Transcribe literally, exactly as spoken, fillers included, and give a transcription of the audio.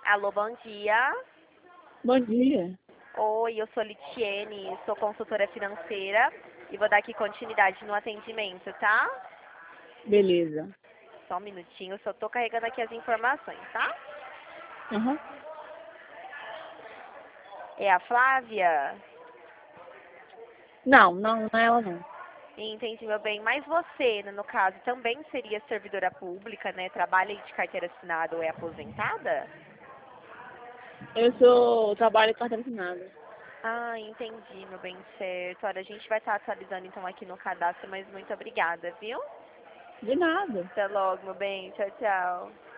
Alô, bom dia. Bom dia. Oi, eu sou Litiene, sou consultora financeira e vou dar aqui continuidade no atendimento, tá? Beleza. Só um minutinho, só tô carregando aqui as informações, tá? Aham. É a Flávia? Não, não, não é ela não. Entendi, meu bem. Mas você, né, no caso, também seria servidora pública, né? Trabalha aí de carteira assinada ou é aposentada? Eu sou trabalho em carteira assinada. Ah, entendi, meu bem, certo. Olha, a gente vai estar atualizando então aqui no cadastro, mas muito obrigada, viu? De nada. Até logo, meu bem. Tchau, tchau.